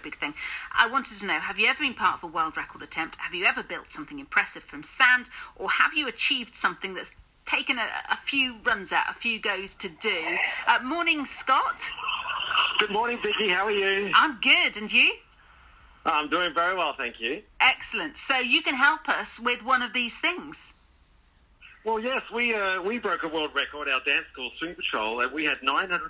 big thing. I wanted to know, have you ever been part of a world record attempt? Have you ever built something impressive from sand? Or have you achieved something that's taken a few runs at, a few goes to do? Morning, Scott. Good morning, Vicky. How are you? I'm good, and you? I'm doing very well, thank you. Excellent. So you can help us with one of these things. Well, yes, we broke a world record, our dance school, Swing Patrol, and we had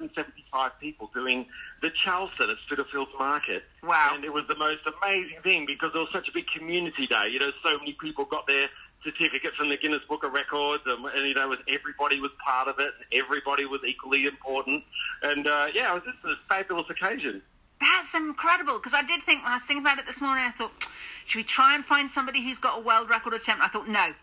975 people doing the Charleston at Spitalfields Market. Wow. And it was the most amazing thing because it was such a big community day. You know, so many people got their certificate from the Guinness Book of Records, and you know, everybody was part of it, and everybody was equally important. And, it was just a fabulous occasion. That's incredible, because I did think, when I was thinking about it this morning, I thought, should we try and find somebody who's got a world record attempt? I thought, no,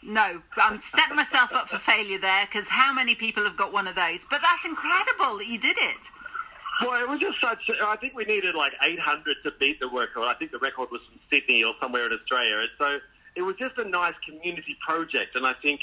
I'm setting myself up for failure there, because how many people have got one of those? But that's incredible that you did it. Well, it was just I think we needed like 800 to beat the record. I think the record was from Sydney or somewhere in Australia. And so it was just a nice community project. And I think,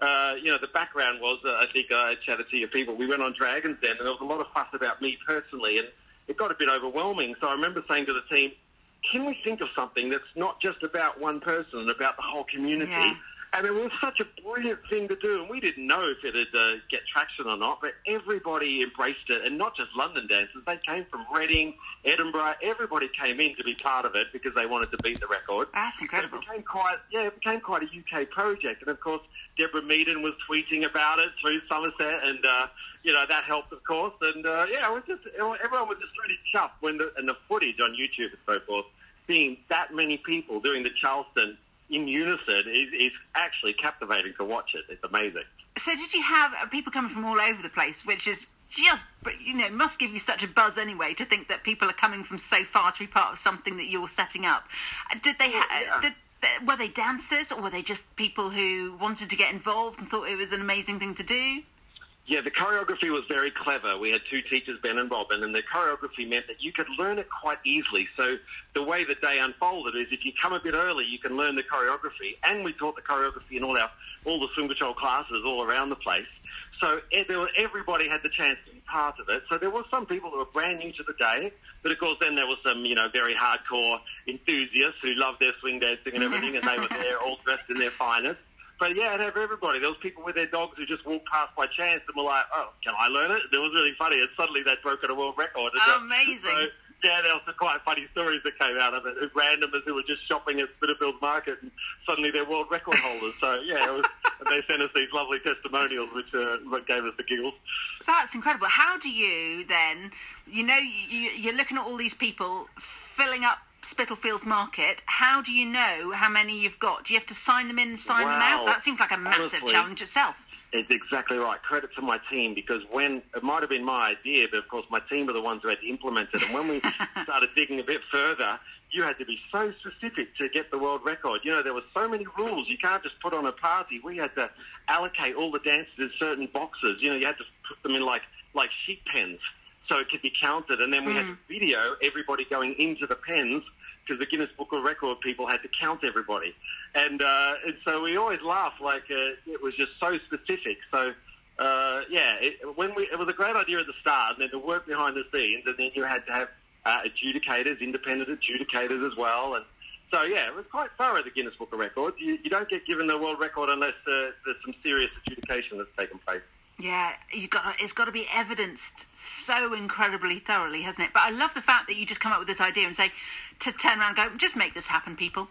the background was, I think I chatted to your people, we went on Dragon's Den, and there was a lot of fuss about me personally, and it got a bit overwhelming. So I remember saying to the team, can we think of something that's not just about one person and about the whole community? Yeah. And it was such a brilliant thing to do, and we didn't know if it would get traction or not, but everybody embraced it, and not just London dancers. They came from Reading, Edinburgh. Everybody came in to be part of it because they wanted to beat the record. That's incredible. So it became quite a UK project, and of course, Deborah Meaden was tweeting about it through Somerset, and that helped, of course. And everyone was just really chuffed when the footage on YouTube and so forth, seeing that many people doing the Charleston in unison is actually captivating to watch it. It's amazing. So did you have people coming from all over the place, which is just, must give you such a buzz anyway to think that people are coming from so far to be part of something that you're setting up? Were they dancers, or were they just people who wanted to get involved and thought it was an amazing thing to do? Yeah, the choreography was very clever. We had two teachers, Ben and Robin, and the choreography meant that you could learn it quite easily. So the way the day unfolded is if you come a bit early, you can learn the choreography. And we taught the choreography in all the Swing Patrol classes all around the place. So everybody had the chance to be part of it. So there were some people that were brand new to the day, but of course then there was some, very hardcore enthusiasts who loved their swing dancing and everything, and they were there all dressed in their finest. But yeah, it'd have everybody. There was people with their dogs who just walked past by chance and were like, oh, can I learn it? It was really funny, and suddenly they'd broken a world record. Amazing. So, yeah, there were some quite funny stories that came out of it. Randomers who were just shopping at Spitalfields Market, and suddenly they're world record holders. So yeah, and they sent us these lovely testimonials, which gave us the giggles. That's incredible. How do you then, you're looking at all these people filling up Spitalfields Market. How do you know how many you've got? Do you have to sign them in and sign them out? That seems like a massive challenge itself. It's exactly right. Credit to my team, because when it might have been my idea, but of course my team are the ones who had to implement it. And when we started digging a bit further, you had to be so specific to get the world record. There were so many rules. You can't just put on a party. We had to allocate all the dancers in certain boxes. You had to put them in like sheep pens, so it could be counted. And then we had to video everybody going into the pens, because the Guinness Book of Record people had to count everybody. And so we always laugh, it was just so specific. So, it was a great idea at the start, and then the work behind the scenes, and then you had to have adjudicators, independent adjudicators as well. And so, it was quite thorough, the Guinness Book of Records. You don't get given the world record unless there's some serious adjudication that's taken place. Yeah, it's got to be evidenced so incredibly thoroughly, hasn't it? But I love the fact that you just come up with this idea and say, to turn around and go, just make this happen, people.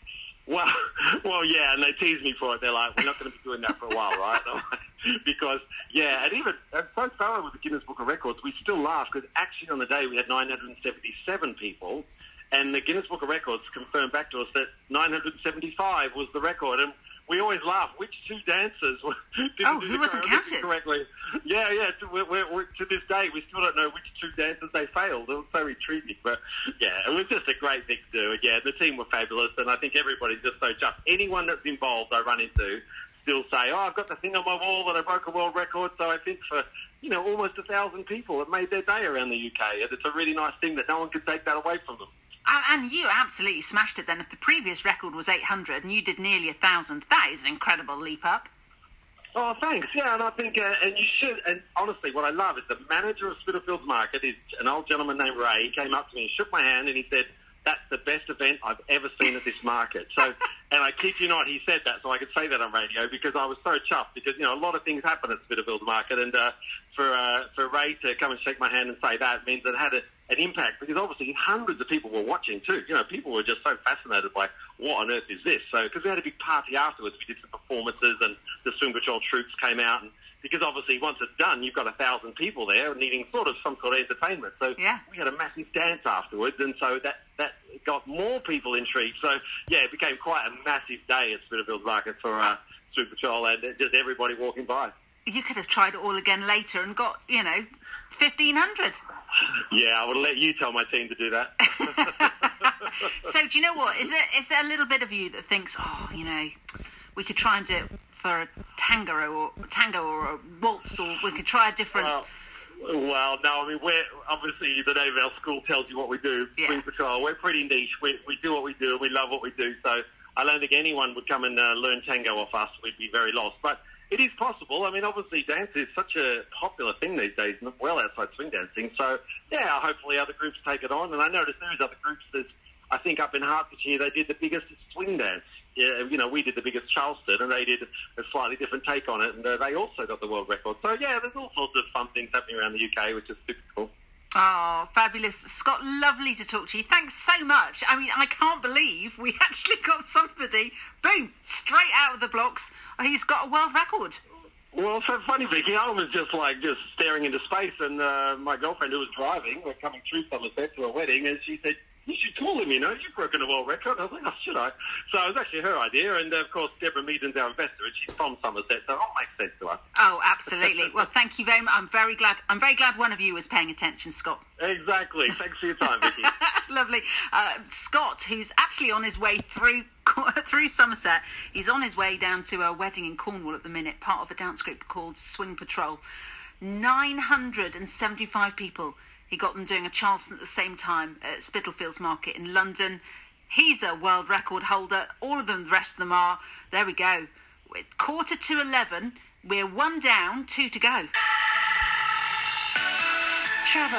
Well, yeah, and they tease me for it. They're like, we're not going to be doing that for a while, right? Because, and even so thorough with the Guinness Book of Records, we still laugh, because actually on the day we had 977 people, and the Guinness Book of Records confirmed back to us that 975 was the record. And we always laugh. Which two dancers didn't do who wasn't counted correctly? Yeah. To this day, we still don't know which two dancers they failed. It was so intriguing, but yeah, it was just a great thing to do. And yeah, the team were fabulous, and I think everybody's just so chuffed. Anyone that's involved, I run into, still say, "Oh, I've got the thing on my wall that I broke a world record." So I think for almost 1,000 people, it made their day around the UK, and it's a really nice thing that no one can take that away from them. And you absolutely smashed it then. If the previous record was 800 and you did nearly 1,000, that is an incredible leap up. Oh, thanks. Yeah, and I think, and you should, and honestly, what I love is the manager of Spitalfields Market is an old gentleman named Ray. He came up to me and shook my hand and he said, "That's the best event I've ever seen at this market." So, and I kid you not, he said that so I could say that on radio because I was so chuffed because, a lot of things happen at Spitalfields Market, and for Ray to come and shake my hand and say that means it had an impact because obviously hundreds of people were watching too. People were just so fascinated by what on earth is this. So, because we had a big party afterwards, we did some performances and the Swing Patrol troops came out, and because obviously once it's done, you've got 1,000 people there needing some sort of entertainment. So we had a massive dance afterwards, and so that got more people intrigued. So yeah, it became quite a massive day at Spitalfields Market for Swing Patrol and just everybody walking by. You could have tried it all again later and got 1,500. Yeah, I would let you tell my team to do that. So do you know what? Is there a little bit of you that thinks, we could try and do it for a tango or a waltz, or we could try a different... Well, no, I mean, we're obviously the name of our school tells you what we do. Swing Patrol. We're pretty niche. We do what we do, and we love what we do. So I don't think anyone would come and learn tango off us. We'd be very lost. But it is possible. I mean, obviously, dance is such a popular thing these days, well outside swing dancing. So yeah, hopefully other groups take it on. And I noticed there's other groups. I think up in Hertfordshire they did the biggest swing dance. Yeah, we did the biggest Charleston, and they did a slightly different take on it, and they also got the world record. So, yeah, there's all sorts of fun things happening around the UK, which is super cool. Oh, fabulous. Scott, lovely to talk to you. Thanks so much. I mean, I can't believe we actually got somebody, boom, straight out of the blocks, who's got a world record. Well, it's so funny, Vicky. I was just staring into space, and my girlfriend who was driving, we're coming through Somerset to a wedding, and she said, "You should call him, you've broken a world record." I was like, "Oh, should I?" So it was actually her idea, and of course, Deborah Meaden's our investor, and she's from Somerset, so it all makes sense to us. Oh, absolutely. Well, thank you very much. I'm very glad one of you was paying attention, Scott. Exactly. Thanks for your time, Vicky. Lovely. Scott, who's actually on his way through Somerset. He's on his way down to a wedding in Cornwall at the minute, part of a dance group called Swing Patrol. 975 people. He got them doing a Charleston at the same time at Spitalfields Market in London. He's a world record holder. All of them, the rest of them are. There we go. 11:15. We're 1 down, 2 to go. Travel.